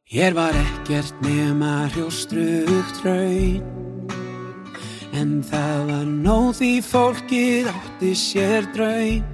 Hér var ekkert nema hrjóstrugt hraun, en það var nóg því fólkið átti sér draum.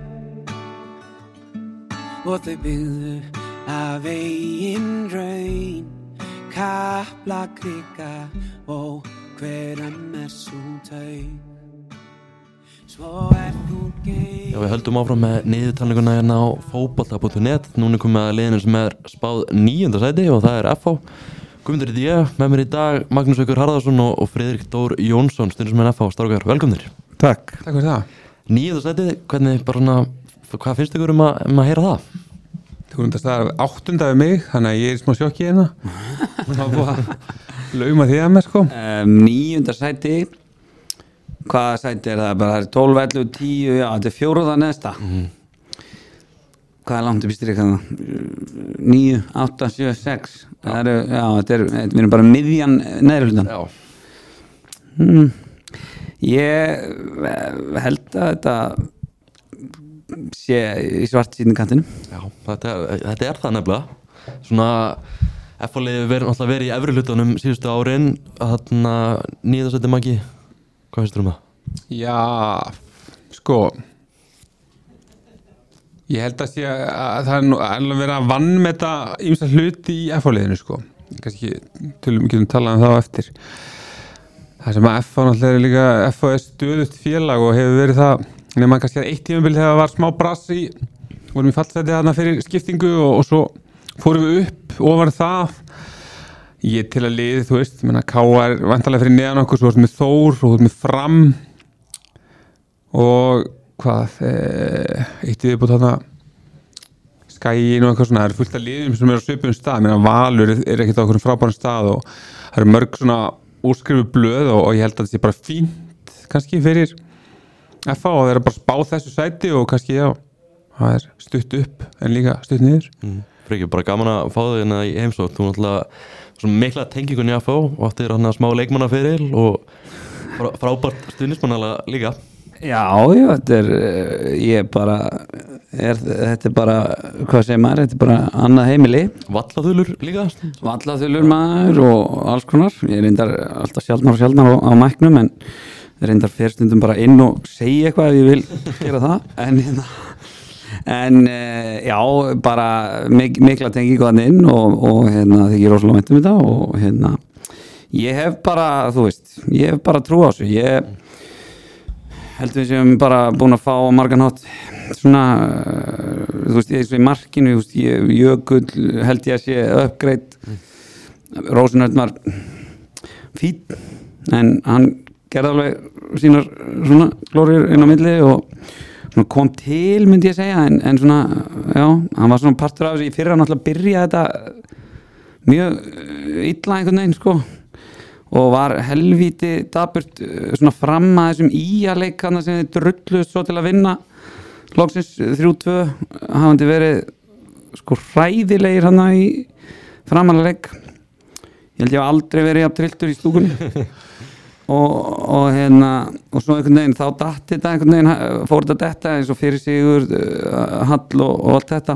Og þau byggðu af eigin raun, Kaplakrika og hverjum sú taug. Svo þú geim. Já, við höldum áfram með niðurtalninguna hérna á fótbolta.net. Núna er komið að liðinu sem er spáð 9. sæti og það er FH. Guðmundur heiti ég, með mér í dag Magnús Haukur Harðarsson og Friðrik Dór Jónsson, stundismenn FH. Strákar, velkomnir. Takk fyrir það. 9. sæti, hvernig bara svona, hvað finnst ykkur að heyra það? Þú veist að það er 8. við mig, þannig að ég er í smá sjokki hérna. Það var búið að lauma því að mér sko. 9. sæti. Hvaða sæti er það? Bara það er 12, 11, 10, já, þetta er 4. næsta. Hvað er langt upp í strikana? 9, 8, 7, 6. Það eru, já, við erum bara miðjan neðrihlutan. Já. Ég held að þetta sé í svart síðan Já, þetta er það nefnilega. Svona, FH-liðið verið í efri hlutanum síðustu árin, þarna 9. sæti Maggi. Hvað finnst þú það? Já, sko ég held að það er alveg verið að vannmeta ýmsa hluti í FH-liðinu sko. Kannski getum talað það á eftir. Það sem að FH náttúrulega er líka, FH er stöðugt félag og hefur verið það nema kannski að eitt tímabil þegar það var smá brass vorum í fallseti þarna fyrir skiptingu og svo fórum við upp ofan það. Ég til að liði, þú veist, K.A. er vantarlega fyrir neðan okkur, svo erum við Þór og þú erum við Fram og hvað, eitt viðbútt þarna Skæin og eitthvað svona, það eru fullt af liðum sem eru á svipuðum stað, Valur er ekkert á okkur frábærum stað og það eru mörg svona úrskrifu blöð og ég held að þetta sé bara fínt kannski fyrir FH að vera bara spá þessu sæti og kannski já, það er stutt upp en líka stutt niður. Freki, bara gaman að fá þig hérna í heimsókn. Þú náttúrulega svona mikla tengingun í FH og áttir hann smá leikmannaferil og frábært stuðningsmannalega líka. Já, þetta er bara, hvað segir maður, þetta er bara annað heimili. Vallaþulur líka? Vallaþulur maður og alls konar. Ég reyndar alltaf sjaldnar á mæknum en reyndar fer stundum bara inn og segja eitthvað ef ég vil gera það. En já, bara mikla tengingu þarna inn og þykir rosalega vænt þetta og ég hef bara, þú veist, ég hef bara trú á þessu. Ég held við sem bara búin að fá á margan hátt svona, þú veist, eins og í markinu, þú veist, Jökull held ég að sé upgrade. Rósenhöld var fín, en hann gerði alveg sínar svona glóriur inn á milli og svona kom til, myndi ég segja, en svona, já, hann var svona partur af þessu. Í fyrra náttúrulega byrjaði þetta mjög illa einhvern veginn, sko, og var helvíti dapurt svona fram að þessum íaleik hann sem þið drulluðust svo til að vinna loksins 3-2, hafandi verið sko hræðilegir hann í framalega leik. Ég held ég hef aldrei verið jafn trilltur í stúkunni. Og svo einhvern veginn þá datt þetta einhvern veginn, fór þetta detta eins og fyrir sigur Hall og allt þetta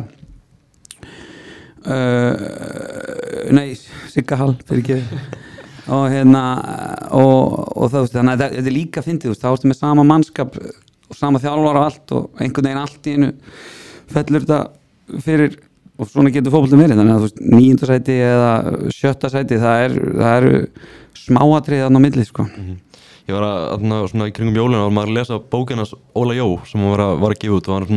Sigga Hall fyrir ekki og og það, þannig að þetta er líka fyndið, þá ertu með sama mannskap og sama þjálfar og allt og einhvern veginn allt í einu fellur þetta fyrir og svona getur fótboltinn verið, þannig að þú veist 9. sæti eða 7. sæti það eru smáatriði þarna á milli sko. Ég var að svona í kringum jólina og maður lesa bókina Óla Jó sem hann var að gefa út og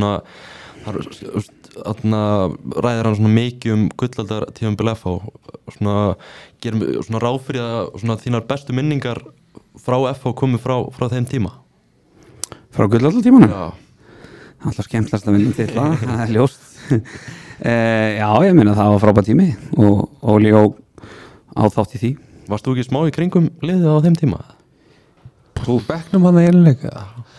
hann ræðir hann svona mikið gullaldar tímabil FH og svona gerum svona ráð fyrir að svona þínar bestu minningar frá FH komi frá þeim tíma. Frá gullaldar tímanum? Já. Alltaf skemmtlast að vinna til það er ljóst. Já, ég meina það var frábær tími og Óli Jó á þátt í því. Varst þú ekki smá í kringum liðið á þeim tíma? Þú bekknum hann að einleika?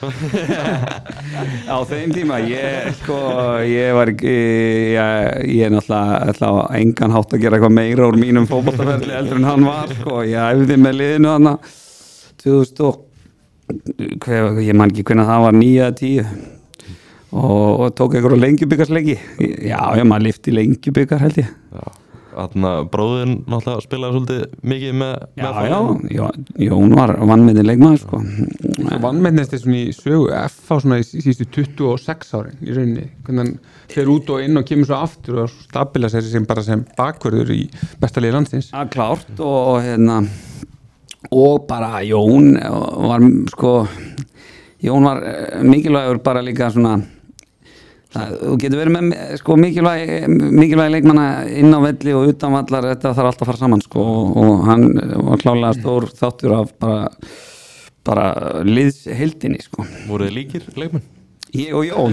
Á þeim tíma, ég var ekki, ég er náttúrulega engan hátt að gera eitthvað meira úr mínum fótboltaferli eldur en hann var, sko. Ég æfði með liðinu hann 2000 og, ég man ekki hvernig það var 9-10 og tók einhverju lengjubikarsleiki. Já, maður lyfti lengjubikar held ég. Já. bróðin náttúrulega spilaði svolítið mikið með Jón var vannmetinn leikmaður sko. Vannmennist er svona í sögu FH svona í síðustu 26 árin í rauninni, hvernig hann fer út og inn og kemur svo aftur og stabila sér sem bara sem bakvörður í besta liði landsins. Klárt og bara Jón var sko Jón var mikilvægur bara líka svona þú getur verið með sko mikilvæg leikmanna inn á velli og utan vallar, þetta þarf alltaf að fara saman sko og hann var klárlega stór þáttur af bara liðsheildinni sko. Voru þið líkir leikmenn? Ég og Jón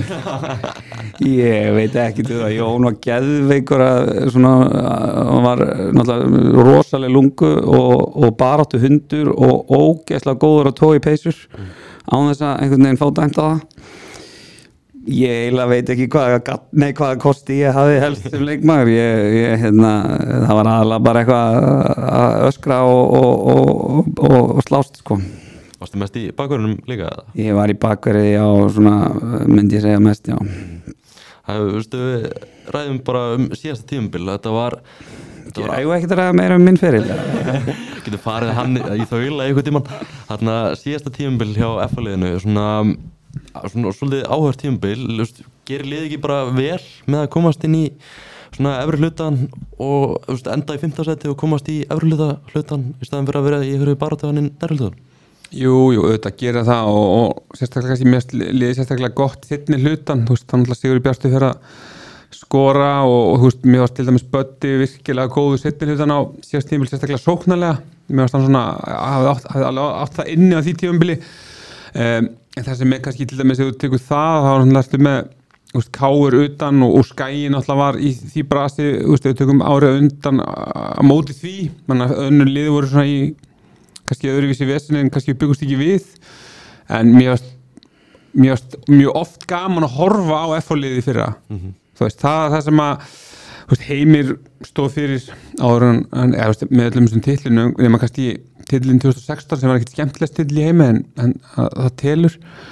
ég veit ekki til það, Jón var geðveikur svona, hann var náttúrulega rosaleg lungu og baráttu hundur og ógeðslega góður að tói peysur án þess að einhvern veginn fá dæmt á það. Ég eiginlega veit ekki hvaða kosti ég hafi helst sem leikmaður það var aðalega bara eitthvað að öskra og slást sko. Varstu mest í bakverðunum líka? Ég var í bakverði svona myndi ég segja mest, já. Við ræðum bara síðasta tímabil, þetta var Ég ekki að ræða meira minn feril. Getur farið hann í þaula einhvern tímann. Þarna síðasta tímabil hjá F-liðinu, svona svolítið áhört tímabil, gerir liðið ekki bara vel með að komast inn í svona efri hlutan og enda í 5. sæti og komast í efri hlutan í staðin fyrir að vera í einhverju baráttu hann í neðri hlutan? Jú, auðvitað gera það og sérstaklega kannski mest liðið sérstaklega gott þittni hlutan, þannig að Sigurður Bjartur fyrir að skora og mér varst til dæmis Böddi virkilega góðu þittni hlutan á síðast tímabil, sérstaklega sóknarlega, mér varst hann svona hafði átt það inni á því tímabili. En það sem er kannski til dæmis ef þú tekur það, þá er hann með Káur utan og Skæin náttúrulega var í því brasi, ef við tökum árið undan á móti því, þannig að önnur liði voru svona í kannski öðruvísi veseni en kannski byggust ekki við, en mér varst mjög oft gaman að horfa á F-liði fyrra. Það sem að Heimir stóð fyrir áður með öllum þessum titlinu, nema kannski titlinn 2016 sem var ekkert skemmtilegst titl í heimi en það telur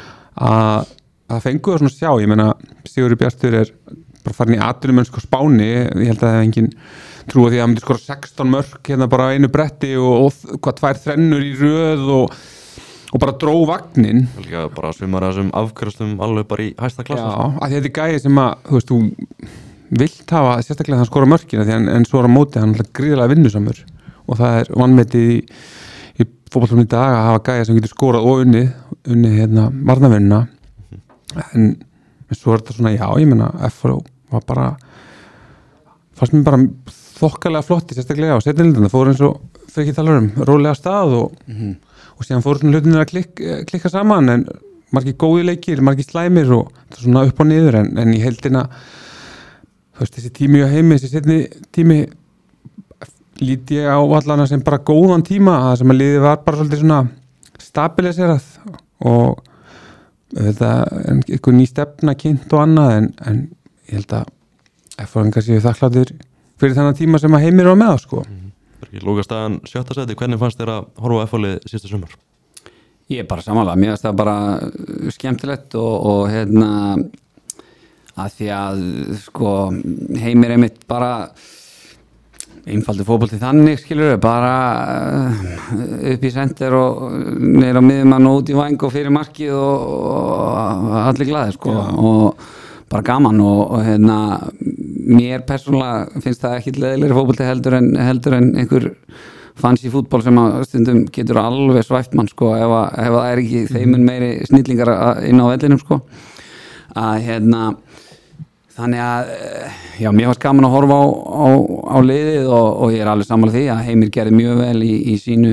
að fengu það svona að sjá. Ég meina Sigurður Bjartur er bara farin í atvinnumönnsku á Spáni, ég held að það hef engin trú á því að hann myndi skora 16 mörk hérna bara á einu bretti og 2 þrennur í röð og bara dró vagnin. Bara svimar þessum afkværstum alveg bara í hæsta klassa. Já, að þetta er gæði sem að þú vilt hafa sérstaklega hann skora mörkina en svo er á móti hann gríðarlega vinnusamur og það er vanmetið í fótboltanum í dag að hafa gæja sem getur skorað og unnið varnarvinnuna en svo er þetta svona, já, ég meina FH var bara fannst mér bara þokkalega flotti sérstaklega á seinni það fór eins og fyrir ekki tala rólega stað og síðan fór svona hlutinir að klikka saman en margir góði leikir, margir slæmir og það er svona upp og niður en í heildina þessi tími á heimi, þessi seinni tími lít ég á allana sem bara góðan tíma að sem að liðið var bara svolítið svona stabiliserað og þetta einhver ný stefna kynnt og annað en ég held að F-ingar séu þakkláttir fyrir þennan tíma sem að Heimir var með sko. Lókastaðan 7. sæti, hvernig fannst þér að horfa á F-lið síðasta sumar? Ég er bara samanlega, mér finnst það bara skemmtilegt og að því að sko Heimir einmitt bara einfaldur fótbolti þannig skilur bara upp í sender og niður á miðjumann og út í væng og fyrir markið og allir glaðir sko og bara gaman og mér persónulega finnst það ekki leiðilegri fótbolti heldur en einhver fancy fútbol sem að stundum getur alveg svæft mann sko ef það er ekki þeimun meiri snillingar inn á vellinum sko að þannig að, já, mér fannst gaman að horfa á liðið og ég er alveg sammála því að Heimir gerði mjög vel í sínu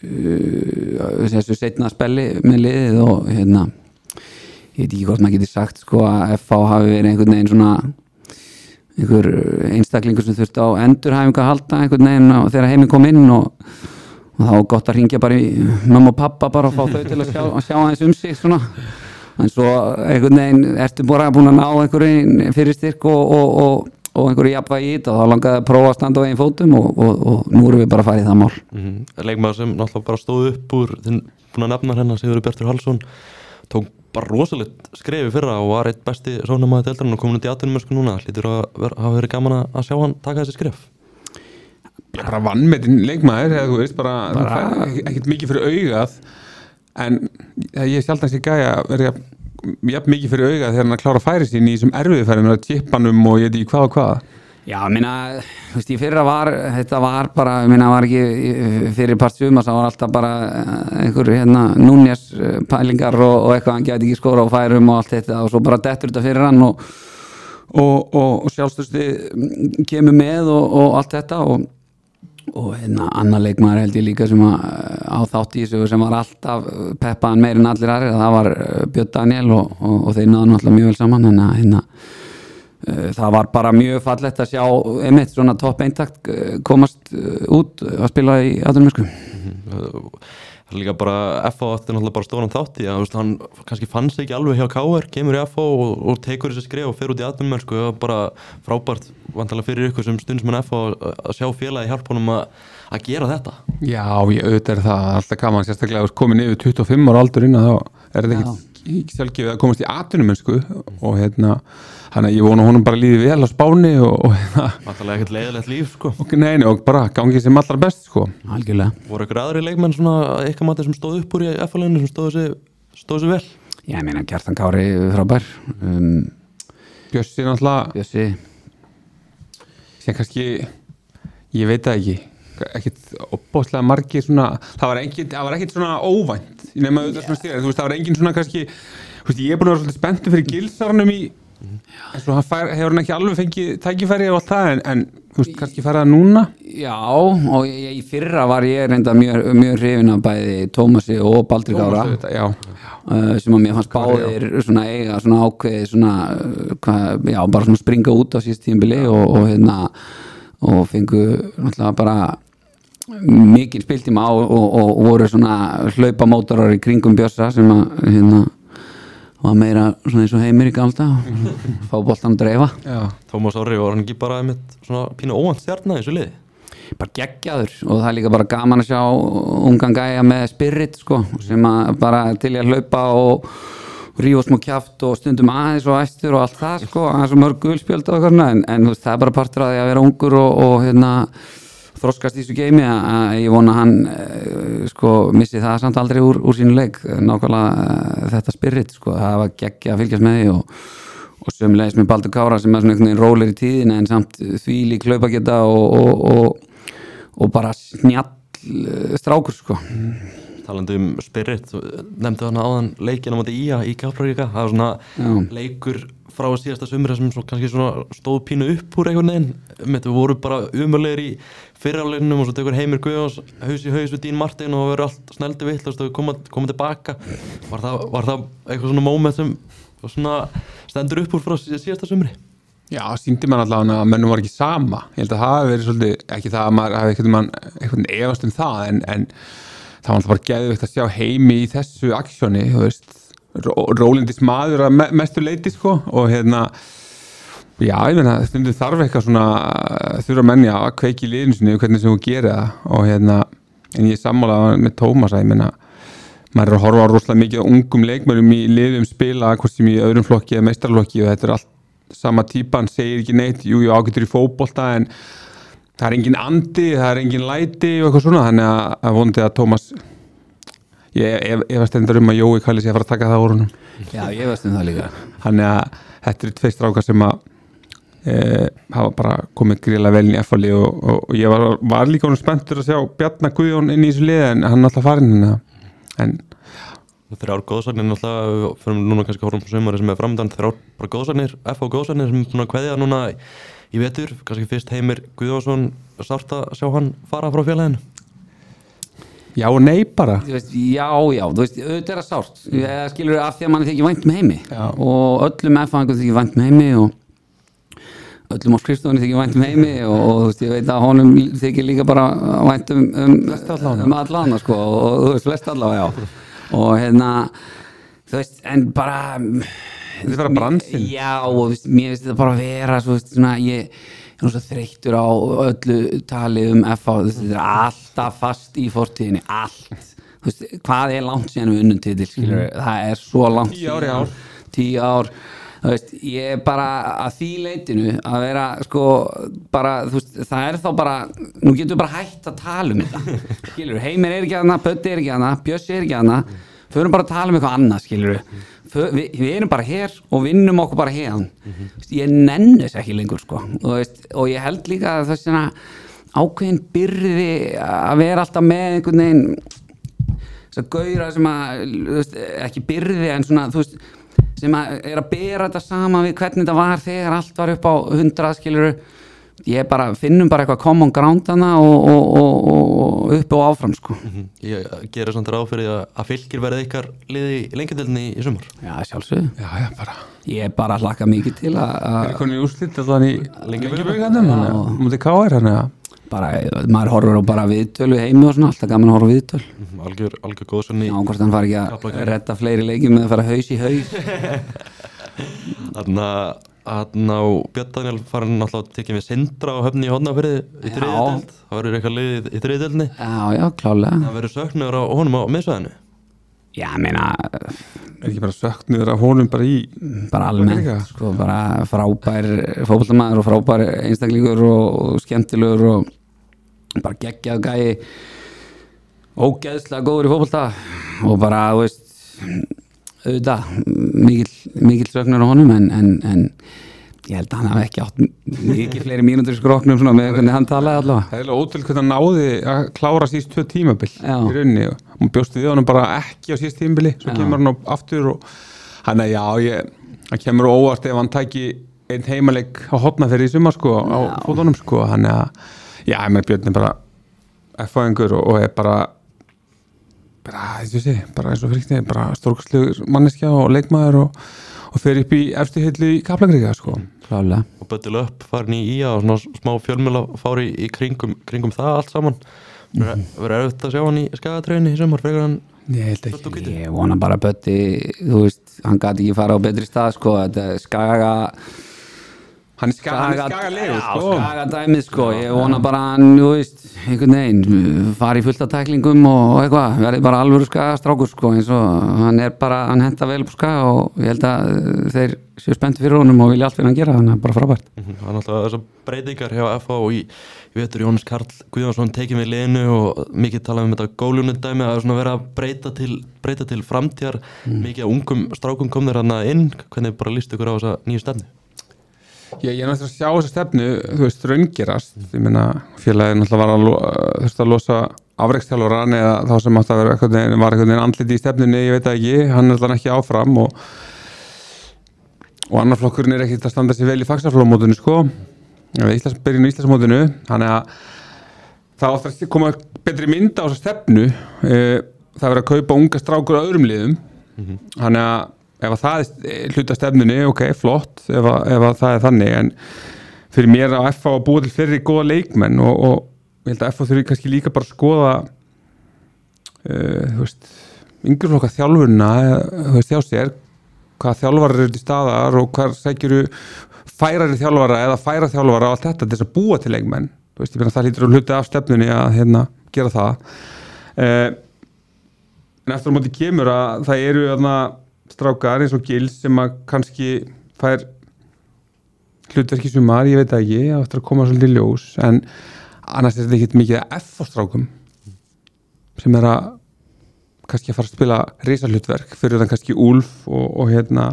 þessu seinna spelli með liðið og ég veit ekki hvort maður geti sagt sko að FH hafi verið einhvern veginn svona einhver einstaklingur sem þurfti á endurhæfingu að halda einhvern veginn þegar Heimir kom inn og þá var gott að hringja bara í mamma og pappa bara og fá þau til að sjá aðeins sig svona en svo einhvern veginn ertu bara búin að ná einhverjum fyrirstyrk og einhverju jafnvægi í þetta og þá langaði að prófa að standa á eigin fótum og nú erum við bara að fara í það mál. Leikmaður sem náttúrulega bara stóð upp úr þinn búin að nefna hérna Sigurður Bjartur Hallsson tók bara rosalegt skrefi fyrra og var eitt besti sóknarmaður deildarinnar og komin út í atvinnumörsku núna. Hlýtur að hafa verið gaman að sjá hann taka þessi skref? bara vannmetinn leikmaður eða þú veist, bara ekkert mikið fyrir augað en ég sjálf þessi gæja verið jafn mikið fyrir augað þegar hann að klára færi sín í þessum erfiðu færi með chippanum og ég veit ekki hvað og hvað. Já, minna, þú veist, í fyrra þetta var bara, minna, var ekki fyrir part sumars, það var alltaf bara einhver, Núñez pælingar og eitthvað, hann gæti ekki skora á færum og allt þetta og svo bara dettur þetta fyrir hann og sjálfstöðsti kemur með og allt þetta og annar leikmaður held ég líka sem á þátt í þessu sem var alltaf peppaðan meir en allir aðrir, það var Björn Daniel og þeir náðu alltaf mjög vel saman en það var bara mjög fallegt að sjá einmitt svona topp eintakt komast út að spila í atvinnumösku. Það er líka bara FH átti náttúrulega bara stóran þátt í að hann kannski fann sig ekki alveg hjá KR, kemur í FH og tekur þessi skref og fer út í atvinnumösku. Það var bara frábært vantarlega fyrir ykkur sem stundsmenn FH að sjá félagi hjálpa honum að gera þetta. Já, ég auðvitað það alltaf gaman, sérstaklega komin yfir 25 ára aldur inn að þá er þetta ekki sjálfgefið að komast í atvinnumösku og hann að ég vona honum bara líði vel á Spáni og vantarlega ekkert leiðilegt líf sko. Og bara gangi sem allra best sko. Algjörlega. Voru ykkur aðri leikmenn svona eitthvað mati sem stóð upp úr í F-leginu sem stóðu sig vel? Já, ég meina Kjartan Kári frábær. Bjössi náttúrulega. Bjössi. Sem kannski, ég veit það ekki. Ekkert opbóðslega margir svona, það var ekkert svona óvænt nema auðvitað svona styrir, þú veist, það var engin svona kannski, þú veist, ég er búin að vera svolítið spenntur fyrir Gilsarnum en svo hefur hann ekki alveg fengið tækifæri og allt það en þú veist, kannski fara það núna? Já, og í fyrra var ég reynda mjög hrifin af bæði Tómasi og Baldri Kára sem að mér fannst báðir svona eiga svona ákveði svona, bara svona springa út á síðust tímabili og fengu náttúrulega bara mikið spiltíma og voru svona hlaupamótorar í kringum Bjössa sem að var meira svona eins og Heimir í galda fá boltan að dreifa. Tómas Orri var hann ekki bara einmitt svona pínu óvænt stjarna í þessu liði? Bara geggjaður og það er líka bara gaman að sjá ungan gæja með spirit sko, sem að bara til að hlaupa og rífa smá kjaft og stundum aðeins og æstur og allt það sko, aðeins og mörg gulspjöld og eitthvað en það er bara partur af því að vera ungur og þroskast í þessu geimi að ég vona hann sko missi það samt aldrei úr sínu leik nákvæmlega þetta spirit sko, það var geggja að fylgjast með því og sömulegis með Baldur Kára sem er svona einhvern veginn rólegri í tíðin en samt þvílík hlaupageta og bara snjall strákur sko. Talandi spirit, nefndu hann áðan leikina á móti IA í Keflavík, það var svona leikur frá síðasta sumri sem kannski svona stóð pínu upp úr einhvern veginn, við vorum bara umulegir í fyrrháleikunum og svo tekur Heimir Guðjóns haus í haus við Dín Martin og verður allt sneldi vitlaust og koma tilbaka. Var það eitthvað svona moment sem svona stendur upp úr frá síðasta sumri? Já, sýndi mann allavega að mennum var ekki sama. Ég held að það hafi verið svolítið, ekki það að maður hafi eitthvað efast það en það var alltaf bara geðveikt að sjá Heimi í þessu aksjóni, þú veist, rólindis maður að mestu leiti sko og já, ég meina, stundum þarf eitthvað svona þurfa menn að kveiki í liðinu sinni hvernig sem þú gerir það og en ég sammála með Tómas að ég meina, maður að horfa rosalega mikið á ungum leikmönnum í liðum spila, hvort sem í öðrum flokki eða meistaraflokki og þetta er allt sama típan, segir ekki neitt, jú, ágætur í fótbolta en það er engin andi, það er engin læti og eitthvað svona, þannig að vonandi að Tómas ég var stendar að Jói kalli sig að fara að taka það úr honum. Já, ég var stendar það líka. Þannig að þetta eru tveir strákar sem að hafa bara komið gríðlega vel inn í F-ali og ég var líka honum spenntur að sjá Bjarna Guðjón inn í þessu liði en hann er alltaf farinn en þrjár góðsagnir náttúrulega, fyrir núna kannski horfum på sumari sem er framöndan, þrjár bara góðsagnir, F og góðsagnir sem er búin að kveðja núna í vetur, kannski fyrst Heimir Guðjónsson sárt að sjá hann fara frá félaginu. Já og nei bara. Já, þú veist, auðvitað er það sárt. Ég skilur af því að mann þykir vænt með Heimi og öllum F-angum þykir vænt með Heimi og öllum á skrifstofunni þykir vænt með Heimi og þú veist, ég veit að honum þykir líka bara vænt allána sko og þú veist, flest allavega, já. Og þú veist, en bara þetta er bara bransinn. Já, og mér finnst þetta bara að vera svona, ég er svo þreyttur á öllu talið FH, þetta er alltaf fast í fortíðinni, allt. Þú veist, hvað er langt síðan við unnum titil, skilur, það er svo langt 10 ár í ár. 10 ár, þú veist, ég bara að því leitinu að vera sko bara, þú veist, það þá bara nú getum við bara hætt að tala þetta skilur, Heimir ekki hana, Böddi ekki hana Bjössi ekki hana, förum bara að tala eitthvað annað skilur við erum bara hér og vinnum okkur bara hér ég nenni þess ekki lengur sko og ég held líka að það svona ákveðin byrði að vera alltaf með einhvern veginn þess að gauðra sem að veist, ekki byrði en svona þú veist sem að bera þetta saman við hvernig þetta var þegar allt var upp á 100 skilur ég bara finnum bara eitthvað common ground hana og upp og áfram sko. Ég gera samt ráð fyrir að Fylkir verði ykkar liði í lengjudeildinni í sumar. Já, sjálfsögðu. Já, bara. Ég bara hlakka mikið til að er konið í úrslit allan í Lengjubikarnum mútið KR hann bara, maður horfur á bara viðtölu heimi og svona, alltaf gaman að horfa á viðtöl algjör góð svona já, hvort hann fari ekki að redda fleiri leikjum með að fara haus í haus Þannig á Björn Daniel farin náttúrulega að tekja við Sindra á Höfni í Hornafirði í þriðju deild. Það verður eitthvað liðið í þriðju deildinni. Já, klálega. Það verður söknuður á honum á miðsvæðinu. Já, meina ekki bara söknuður af honum bara í bara almennt, sko, bara frábær fótboltamaður og frábær einstaklingur og skemmtilegur og bara geggjað gæi ógeðslega góður í fótbolta og bara, þú veist auðvitað, mikill söknur á honum en ég held að hann hafi ekki átt mikið fleiri mínútur í skroknum svona með hvernig hann talaði allavega. Það er ótrúlega hvernig hann náði að klára síðust 2 tímabil í rauninni og hún bjóst við honum bara ekki á síðust tímabili svo kemur hann aftur og hann hann kemur óvart ef hann tæki einn heimaleik á Hornafirði í sumar sko á fótunum sko hann ég með Björn bara F-fæðingur og er bara eins og fyrir bara stórkostlegur manneskja og leikmaður og fer upp í efstu hillu í Kaplakrika sko. Klálega. Og Böddi Löpp farin í IA og svona smá fjölmjöla fári í kringum það allt saman. Verður erfitt að sjá hann í Skagatreyjunni í sumar frekar hann? Ég held ekki. Ég vona bara Böddi, þú veist, hann gæti ekki fara á betri stað sko, þetta Skaga hann er skagalegur sko. Skagadæmið sko, ég vona bara hann, þú veist, einhvern veginn fari í fullt af tæklingum og eitthvað, verði bara alvöru Skagastrákur sko, eins og hann henta vel på Skaga og ég held að þeir séu spenntir fyrir honum og vilja allt fyrir hann gera, þannig að bara frábært. Það er náttúrulega þessar breytingar hjá FH og í vetur Jónas Karl Guðjónsson tekið við liðinu og mikið talað þetta gólunudæmi að svona vera að breyta til framtíðar, mikið ungum strákum kom þeir hann inn, hvernig bara líst ykkur á þessa nýju stefnu? Ég er náttúrulega að sjá þessa stefnu, þú veist, raungerast. Ég meina, félagið náttúrulega þurfti að losa afrekstjálfarann eða þá sem átti að vera einhvern veginn andliti í stefnunni, ég veit það ekki, hann er alltaf ekki áfram og annar flokkurinn er ekkert að standa sig vel í faxaflómótinu, sko, byrjun í Íslandsmótinu, þannig að það átti að koma betri mynd á þessa stefnu, það verið að kaupa unga strákur á öðrum liðum, þannig að ef það er hluta stefnunni, ok, flott ef það er þannig, en fyrir mér á FH að búa til fleiri góða leikmenn og ég held að FH þurfi kannski líka bara að skoða þú veist, yngreflokka þjálfurina, þú veist, hjá sér hvað þjálfarar eru til staðar og hvað sækjuru færari þjálfara eða færa þjálfara og allt þetta til þess að búa til leikmenn, þú veist, ég finna það hlýtur að hluta af stefnunni að gera það en eftir á móti kemur að það eru strákar eins og Gils sem að kannski fær hlutverk í sumar, ég veit það ekki, eftir að koma svolítið ljós, en annars er þetta ekkert mikið að F-strákum sem að kannski að fara að spila risahlutverk fyrir þann kannski Úlf og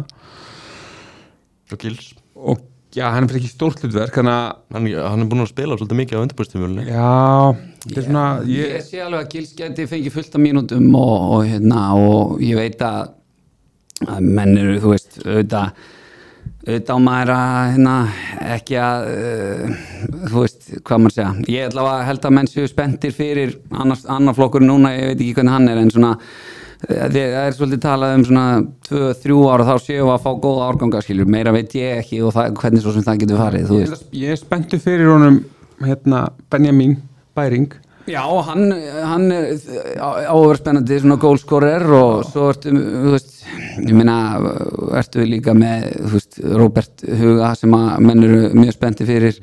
og Gils og já, hann er fyrir ekki stórt hlutverk hann er búin að spila svolítið mikið á undirbúrstímulunni. Já, þetta er svona ég sé alveg að Gils geti fengið fullt af mínútum og ég veit að menn eru, þú veist, auðvitað á maður að ekki að þú veist, hvað maður segja ég ætla að held að menn séu spenntir fyrir annar flokkur núna, ég veit ekki hvernig hann er en svona, það er svolítið talað um svona 2-3 ára þá séu að fá góða árganga, skilur, meira veit ég ekki og hvernig svo sem það getur farið, þú veist. Ég er spenntur fyrir honum Benjamin Bæring. Já, hann er áver spennandi svona goalscorer og svo ertu, þú veist, ég meina ertu líka með, þú veist, Róbert Huga sem að menn eru mjög spennti fyrir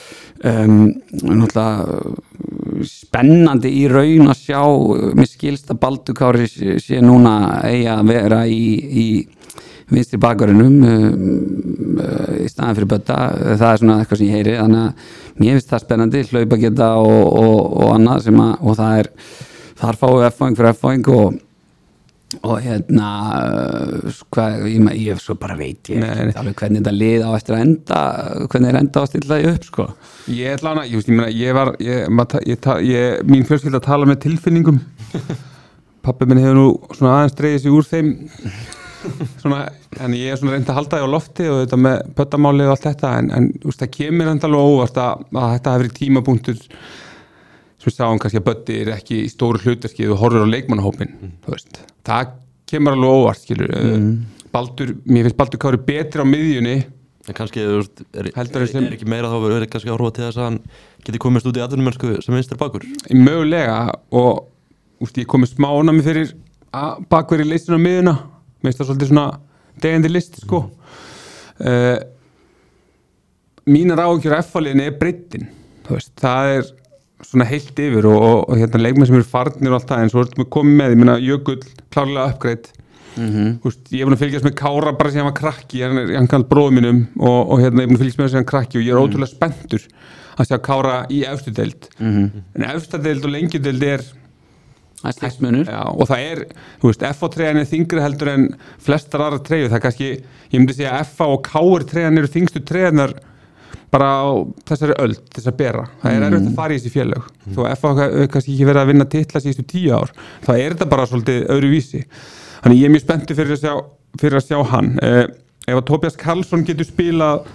náttúrulega spennandi í raun að sjá, mér skilst að Baldur Kári sé núna eigi að vera í vinstri bakverðinum í staðan fyrir Bödda, það er svona eitthvað sem ég heyri, þannig að mér finnst það spennandi, hlaupa geta og annað sem að, og það er þar fáum við F-fæðing fyrir F-fæðing og hérna hvað, ég svo bara veit ég alveg hvernig þetta lið á eftir að enda hvernig er enda á að stilla því upp sko. Ég ætla hana, mín fjölskylda tala með tilfinningum pabbi minn hefur nú svona aðeins dreigið sig úr þeim svona, en ég er svona reynd að halda því á lofti og þetta með pöttamáli og allt þetta en það kemur enda alveg óvart að þetta hefur verið tímapunktur sem við sáum kannski að Böddi er ekki í stóru hlutverki og horfir á leikmannahópin það kemur alveg óvart skilur mér finnst Baldur Kári betri á miðjunni en kannski er ekki meira þá verið kannski áhrufa til þess að hann geti komist út í atvinnumennsku sem vinstri bakur mögulega og ég komið smá ánæmi fyrir að bakverði leysinu á miðjuna mér finnst það svolítið svona degandi listi sko mínar áhyggjur af F-liðinu er breiddin það er svona heilt yfir og hérna leikmenn sem eru farnir og allt það en svo erum við komið með, ég meina Jökull klárlega uppgreitt ég er búin að fylgjast með Kára bara sem hann var krakki hann kall bróður mínum og hérna ég er búin að fylgjast með þessi hann krakki og ég er ótrúlega spenntur að sjá Kára í efstu deild en efstu deild og lengi deild er stigsmunur og það er, FH-treyjan er þyngri heldur en flestar aðra treyju það er kannski, ég myndi segja að FH og KR-treyjan eru þyngstu treyjarnar bara á þessari öld þess að bera, það er erfitt að fara í þessi félög þó að FH hefur kannski ekki verið að vinna titla síðustu 10 ár, þá er þetta bara svolítið öðru vísi, þannig ég er mjög spenntur fyrir að sjá hann ef að Tobias Karlsson getur spilað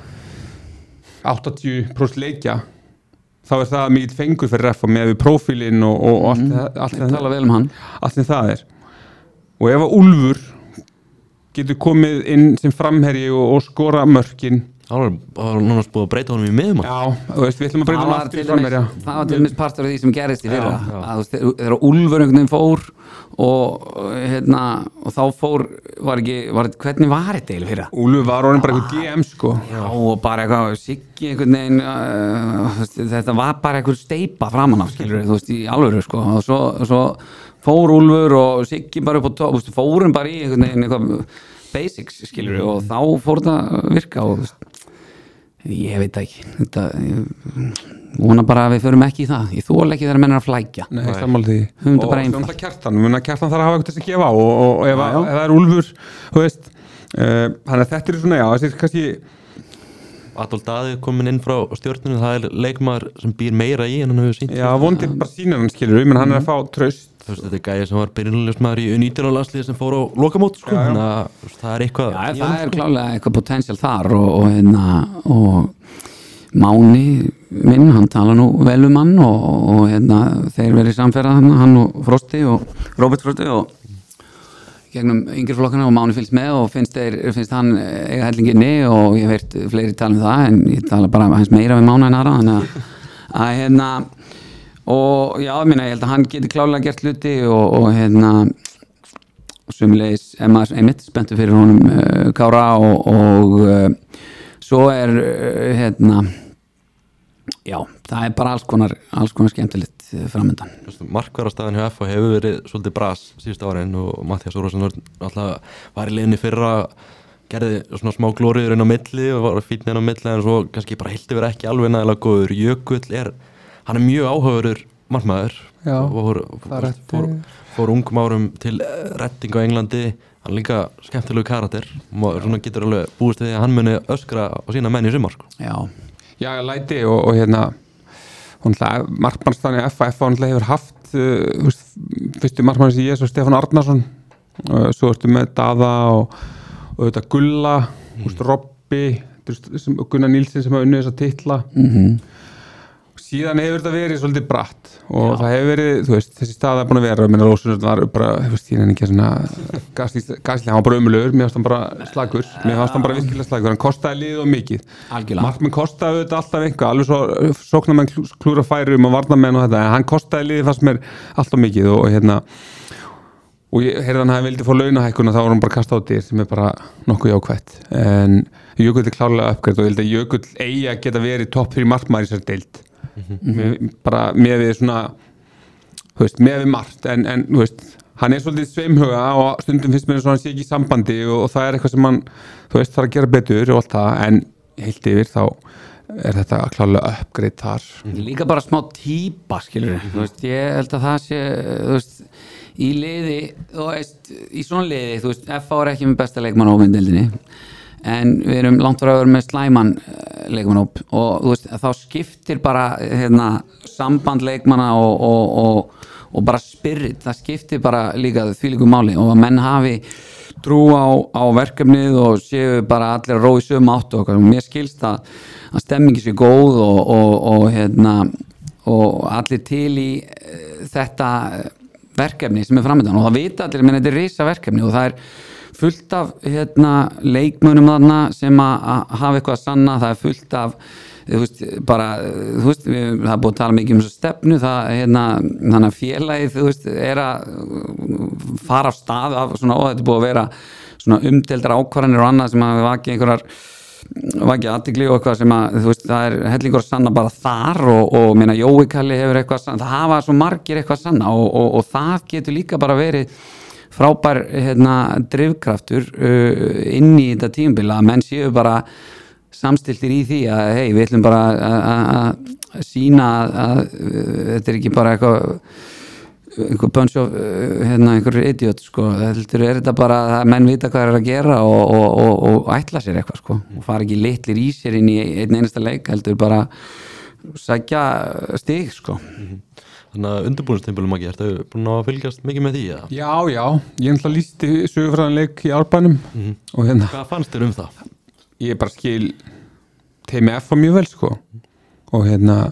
80% leikja þá er það mikið fengur fyrir FH með við prófílinn og allt sem það er og ef að Úlfur getur komið inn sem framherji og skora mörkin það var núna búið að breyta honum í miðjumann við ætlum að breyta honum aftur framherja það var til dæmis partur af því sem gerist í fyrra að þegar Úlfur einhvern veginn fór og þá fór hvernig var þetta eiginlega fyrra? Úlfur var orðinn bara eitthvað GM sko og bara eitthvað Siggi einhvern veginn þetta var bara eitthvað steipa framan af skilur í alvöru sko og svo fór Úlfur og Siggi bara upp á topp fórum bara í einhvern veginn eitthvað basics skilur og þá fór þetta að virka og ég veit ekki þetta, ég vona bara að við förum ekki í það ég þóla ekki þegar menn er að flækja Nei, sammála því og Kjartan þarf að hafa eitthvað til að gefa á og ef það er Úlfur þannig að þetta er svona þessi kannski Adolf Daði komin inn frá Stjörnunni það er leikmaður sem býr meira í en hann hefur sínt vonandi bara sínar hann skilur menn hann er að fá traust þetta er gæja sem var byrjunarlegsmaður í U19-landsliði sem fór á lokamót sko þannig að það er eitthvað það er klálega eitthvað potential þar og Máni minn, hann tala nú vel hann og þeir verið samferðað hann og Frosti og Robert Frosti og gegnum yngri flokkana og Máni fylgst með og finnst hann eiga hellinginni og ég hef heyrt fleiri tala um það en ég tala bara hans meira við Mána en aðra þannig að og já, ég held að hann geti klárlega gert hluti og sömulegis maður einmitt spenntur fyrir honum Kára og svo er já, það er bara alls konar skemmtilegt framöndan markvarðarstaðan hjá FH hefur verið svolítið bras síðustu árin og Matthías Ólason var í liðinni fyrra gerði svona smá glóriður inn á milli og var fínn inn á milli en svo kannski bara hildi verið ekki alveg nægilega góður Jökull hann er mjög áhugaverður markmaður fór ungum árum til Redding á Englandi hann er líka skemmtilegu karakter og svona getur alveg búist við að hann muni öskra á sína menn í sumar sko. Já, læti og markmannstæðan í FF hefur haft fyrstu markmann sem ég svo Stefán Arnarsson svo ertu með Daða og þetta Gulla Robby Gunnar Nílsen sem hafa unnið þessa titla síðan hefur þetta verið svolítið bratt og það hefur verið, þessi staða búin að vera menn að Rósunur var bara, síðan ekki svona gaslega, hann var bara ömulegur mér fannst hann bara slagur, mér fannst hann bara virkilega slagur hann kostaði liðið og mikið markmenn kostaði þetta alltaf eitthvað, alveg svo sóknarmenn klúra færum og varnarmenn og þetta, en hann kostaði liðið fannst mér alltaf mikið og ég heyrði hann vildi fá launahækkun og þá var hann bara kastað á dyr sem er bara nokkuð jákvætt en Jökull er klárlega uppgreitt og ég held að Jökull eigi að geta verið topp 3 markmaður í þessari deild bara með við svona með við margt en hann svolítið sveimhuga og stundum finnst mér eins og hann sé ekki í sambandi og það eitthvað sem hann, þú veist, þarf að gera betur og allt það, en heilt yfir þá þetta klárlega uppgreit þar. Líka bara smá típa, skilur þú veist, ég held að það sé, þú veist, í liði, þú veist, í svona liði, þú veist, FH ekki með besta leikmann í deildinni, en við erum langt frá að vera með slæman leikmannhóp og þú veist, þá skiptir bara samband leikmanna og bara spirit, það skiptir bara líka þvílíku máli og að menn hafi trú á verkefnið og séu bara allir að róa í sömu áttu og mér skilst að stemmingi sé góð og allir til í þetta verkefni sem framöndan og það vita allir, menn þetta risa verkefni og það fullt af leikmönnum þarna sem að hafa eitthvað að sanna, það fullt af þú veist, það búið að tala mikið um þessu stefnu, þannig að félagið, þú veist, að fara af stað af svona, og þetta búið að vera svona umdeildar ákvarðanir og annað sem að vakið athygli og eitthvað sem að, þú veist, það hellingur að sanna bara þar og meina Jói Kalli hefur eitthvað að sanna, það hafa svo margir eitthvað að sanna og það getur líka bara verið frábær drifkraftur inn í þetta tímabil að menn séu bara samstiltir í því að hei, við ætlum bara að sýna að þetta ekki bara einhver bunch of einhver idiot sko, þetta bara að menn vita hvað að gera og ætla sér eitthvað sko og fara ekki litlir í sér inn í einn einasta leik, heldur bara sækja stig sko. Þannig að undirbúinstimpulum ekki, ertu búin að fylgjast mikið með því? Já, ég ætla að lýsti sögufræðanleik í Árbænum og Hvað fannst þér það? Ég bara skil teimi F mjög vel sko og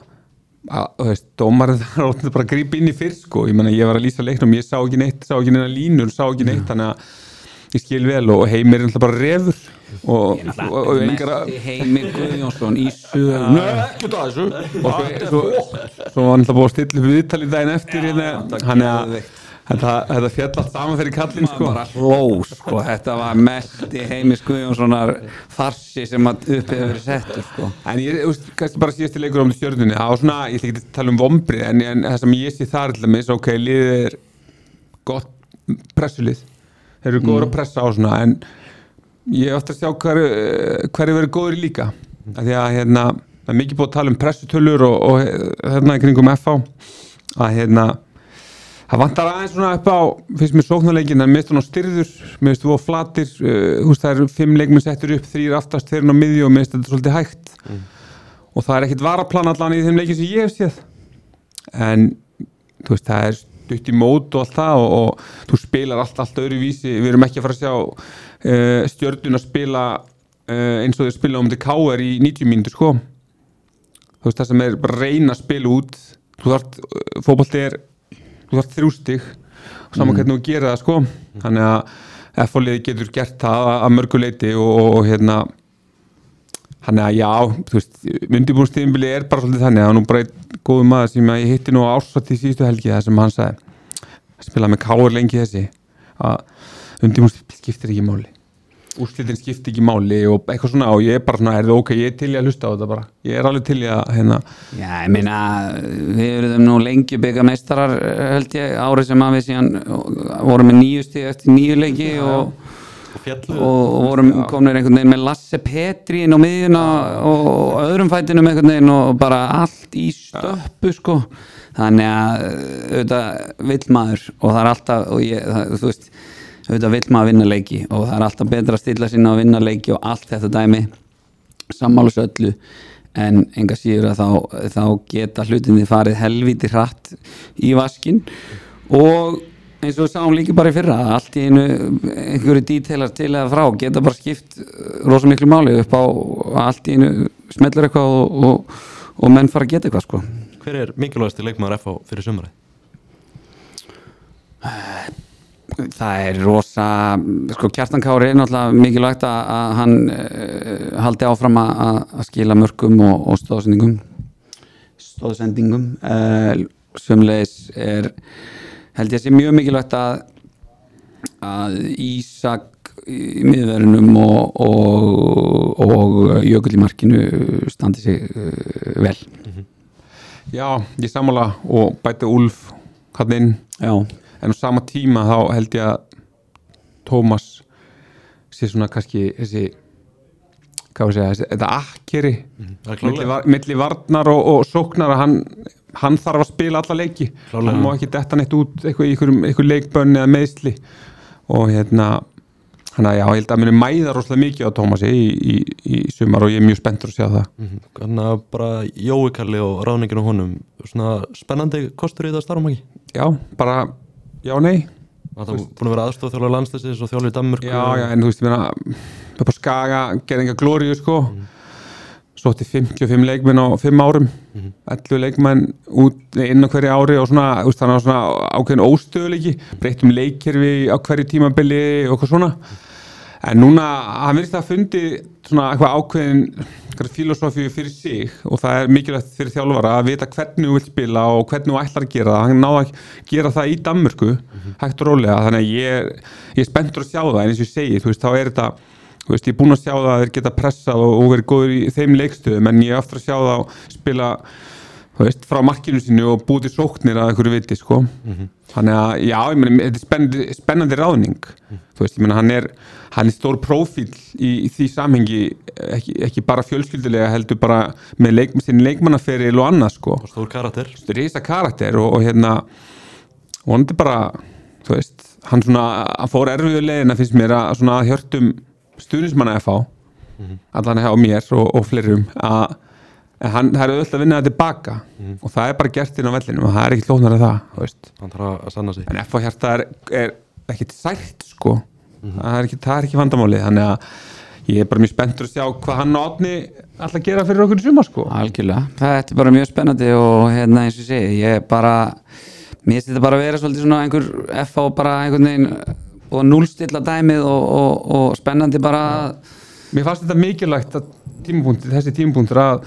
þú veist, dómarinn þar átti bara að grípa inn í fyrst sko, ég var að lýsa leiknum, ég sá ekki neitt, sá ekki neina línur, sá ekki neitt, þannig að ég skil vel og Heimir er bara refur og Heimir Guðjónsson í sögum ekki það þessu og svo var hann búið að stilla upp viðtalið daginn eftir hann þetta fjall allt saman fyrir kallinn sko. Bara hló sko, þetta var mesti Heimis Guðjónssonar farsi sem að uppið hefur verið settur sko. En ég, kannski bara síðasti leikur á Stjörnunni, það var svona, ég ætla ekki að tala um vombrið en það sem ég sé þar til dæmis, ok, liðið gott pressulið, þeir eru góður að pressa á svona, en ég ofta að sjá hverju verið góður líka, af því að það er mikið búið að tala um pressutölur og í kringum FH, að það vantar aðeins svona upp á, finnst mér sóknarleikin, en mér finnst hún á styrður, mér finnst þú á flatir, það 5 leikmenn settur upp, 3 aftast, 4 á miðju og mér finnst þetta svolítið hægt. Og það ekkert varaplan allan í þeim leikin sem ég hef séð. En, þú veist, það stutt í mót og allt það og þú spilar allt öðruvísi, við erum ekki að fara að sjá Stjörnun að spila eins og þeir spila til KR í 90 mínútur, sko. Þú veist, það sem bara reyna að spila út, fótbolti þú þarft 3 stig og saman hvernig þú gera það sko þannig að F-liðið getur gert það að mörgu leyti og þannig að já, þú veist undirbúningstímabili bara svolítið þannig að nú bara einn góður maður sem ég hitti nú á árshátíð síðustu helgi það sem hann sagði að spila með KR lengi þessi að undirbúningstímabili skiptir ekki máli úrslitin skiptir ekki máli og eitthvað svona og ég bara svona, ok, ég til í að hlusta á þetta bara ég alveg til í að Já, ég meina, við erum nú lengi bikarmeistarar held ég árið sem að við síðan vorum með 9 stig eftir 9 leiki og vorum komnir einhvern veginn með Lasse Petri inn á miðjuna og öðrum fætinum einhvern veginn og bara allt í stöppu sko þannig að auðvitað vill maður og það alltaf og þú veist auðvitað vill maður vinna leiki og það alltaf betra að stilla sinna að vinna leiki og allt þetta dæmi sammála öllu en enga síður að þá geta hlutinni farið helvíti hratt í vaskinn og eins og við sáum líka bara í fyrra allt í einhverju dítelar til eða frá geta bara skipt rosa miklu máli upp á allt í smellur eitthvað og menn fara að geta eitthvað sko. Hver er mikilvægasti leikmaður FH fyrir sumarið? Það er rosa sko Kjartan Kári náttúrulega mikilvægt að hann haldi áfram að skila mörkum og stóðsendingum sömulegis held ég að sé mjög mikilvægt að Ísak í miðverðinum og Jökull í markinu standi sig vel Já, ég sammála og bæti Úlf hann inn Já en á sama tíma þá held ég að Tómas sé svona kannski þessi, hvað við segja, þetta akkeri milli varnar og sóknar að hann þarf að spila alla leiki, hann má ekki detta neitt út eitthvað í einhver leikbönn eða meiðsli og þannig að já, ég held að muni mæða rosalega mikið á Tómasi í sumar og ég er mjög spenntur að sjá það. Þannig að bara Jói Kalli og ráðningin á honum, svona spennandi kostur í þetta starfum ekki? Já, bara, já, nei. Það er búin að vera aðstofþjálfur landsliðsins og þjálfur í Danmörku. Já, en þú veist, ég meina, upp á Skaga, gerði enga glóríu, sko. Sótti 55 leikmenn á 5 árum, 11 leikmenn inn á hverju ári og svona, þannig að svona ákveðin óstöðuleiki, breyttum leikkerfi á hverju tímabili og eitthvað svona. En núna, hann virðist að fundi svona eitthvað ákveðin filosófíu fyrir sig og það er mikilvægt fyrir þjálfara að vita hvernig þú vilt spila og hvernig þú ætlar að gera það. Hann náði að gera það í Danmörku, hægt og rólega, þannig að ég er spenntur að sjá það, en eins og ég segi, þú veist, þá er þetta, þú veist, ég er búinn að sjá það að þeir geta pressað og verið góður í þeim leikstöðum, en ég er aftur að sjá það að spila, þú veist, frá markinu sínu og búið til sóknir að einhverju viti, sko. Þannig að, já, ég meina, þetta er spennandi ráðning. Þú veist, ég meina, hann er stór prófíl í því samhengi, ekki bara fjölskyldulega, heldur bara með sinni leikmannaferil og annað, sko. Og stór karakter. Risa karakter og vonandi bara, þú veist, hann fór erfiðu leiðina, finnst mér, að svona hjörtum stuðningsmanna FH, allan hjá mér og fleirum, en það er auðvitað að vinna það tilbaka og það er bara gert inn á vellinum og það er ekki hlóknar af það, þú veist. Hann þarf að sanna sig. En FH hjarta er ekkit sært, sko. Það er ekki vandamálið, þannig að ég er bara mjög spenntur að sjá hvað hann og Árni ætla að gera fyrir okkur í sumar, sko. Algjörlega, þetta er bara mjög spennandi og eins og ég segi, mér finnst þetta bara að vera svolítið svona einhver FH bara einhvern veginn og núlstilla dæmið og spennandi bara. Mér fannst þetta mikilvægt að þessi tímapunktur að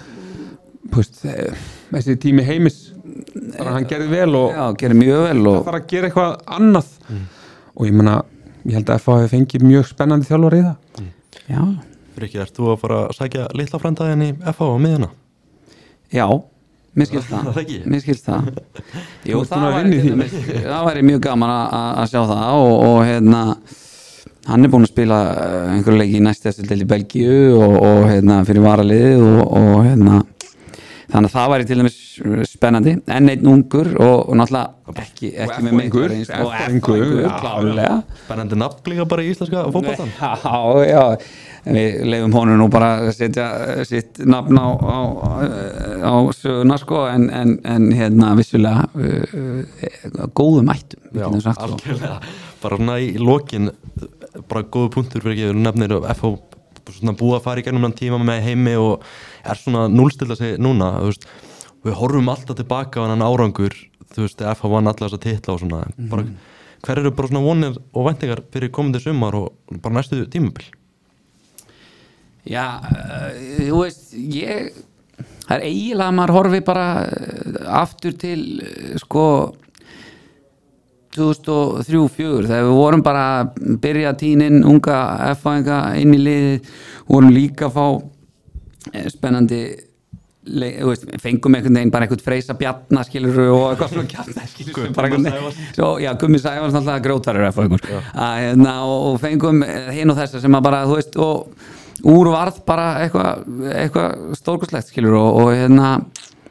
þessi tími Heimis bara hann gerði vel og gerði mjög vel og það þarf að gera eitthvað annað og ég held að FH hefði fengið mjög spennandi þjálfara í það. Já. Frikki, ert þú að fara að sækja litla frændaðin í FH á miðuna? Já, mér skilst það. Jú, það væri mjög gaman að sjá það og hann er búinn að spila einhverju leiki í næstu deild í Belgíu og fyrir varaliðið og þannig að það væri til dæmis spennandi, en einn ungur og náttúrulega ekki með mingur og F-ungur, klálega. Spennandi nafn líka bara í íslenska fótboltan. Já, við leifum honum nú bara að setja sitt nafn á söguna, sko, en vissulega góðum ættum. Já, algjörlega. Bara svona í lokin, bara góðu punktur fyrir ekki, nefnir FH svona búið að fara í gegnum tíma með Heimi og er svona núlstilla sig núna, þú veist, við horfum alltaf tilbaka á hann árangur, þú veist, FH vann alla þessa titla og svona, bara hver eru bara svona vonir og væntingar fyrir komandi sumar og bara næstu tímabil? Já, þú veist, það er eiginlega að maður horfi bara aftur til, sko 2003-2004 þegar við vorum bara að byrja tínin unga F-fæðinga inn í liðið, vorum líka að fá spennandi fengum einhvern veginn bara einhvern Freysa Bjarna skilur og eitthvað svona kjarnar Gummi Sævars náttúrulega grjótvarir F-fæðingur og fengum hinn og þessa sem að bara þú veist og úr varð bara eitthvað stórkostlegt skilur og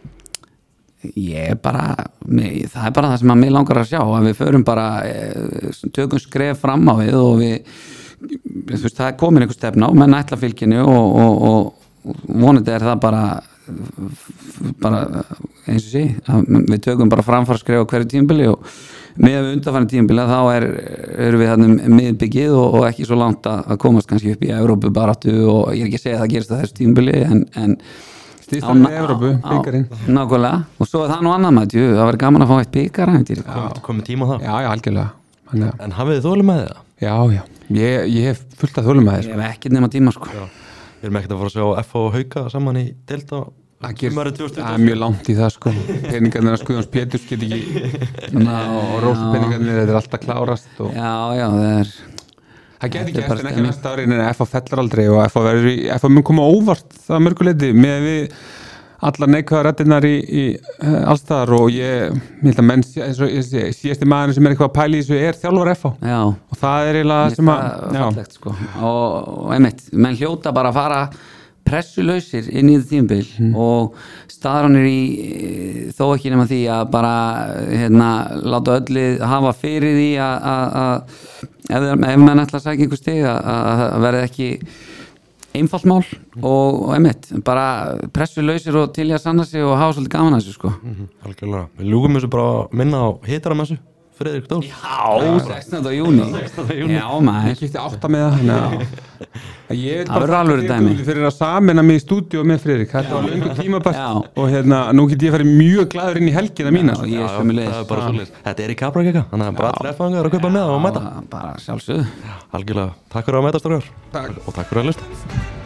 það er bara það sem að mig langar að sjá að við förum bara tökum skref fram á við og það er komin einhver stefna á með nætlafylginu og vonandi er það bara eins og sé við tökum bara framfarskref á hverju tímabili og með undanfarandi tímabili þá erum við þarna miðbyggið og ekki svo langt að komast kannski upp í Evrópu baráttu og ég er ekki að segja að það gerist að þessu tímabili en Stýrstæðan í Evrópu, byggarinn. Nákvæmlega, og svo er það nú annað með það var gaman að fá eitt byggar komið tíma á það? Já, algjörlega. En hafið þið þolinmæði það? Já, ég hef fullt af þolinmæði. Ég hef ekkert nema tíma, sko. Við erum ekkert að fara að sjá FH og Hauka saman í deild á sumarið 2020. Það er mjög langt í það, sko. Peningarnir að Guðjóns Péturs get ekki og róspeningarnir, þetta er alltaf klárast. Já, það geti ekki eftir ekki næsta ári en FH fellar aldrei og FH mun koma óvart það mörguleiti með við allar neikvæða rættirnar í allstaðar og ég held að menn eins og ég sé, síðasti maður sem eitthvað að pæla í þessu þjálfar FH Já, og það eiginlega sem að fallegt sko og einmitt, menn hljóta bara að fara pressulausir inn í þetta tímabil og staðranir í þó ekki nema því að bara láta öllið hafa fyrir því að ef menn ætla að sækja einhver stig að verði ekki einfalt mál og einmitt, bara pressulausir og til í að sanna sig og hafa svolítið gaman að þessu sko Algjörlega, við ljúgum þessu bara minna á hitaramessu Friðrik Dór Já, 16. júní Já, maður ég kipti 8 með það Það verður alveg dæmi fyrir að samena mig í stúdíu með Friðrik þetta var löngu tímabært og nú get ég farið mjög glaður inn í helgina mína og ég sömuleiðis. Það bara svoleiðis Þetta í Kaplakrika, þannig að bara allir F-fangar að kaupa með og mæta Bara sjálfsögðu Algjörlega, takk fyrir að mæta strákar Takk. og takk fyrir að hlusta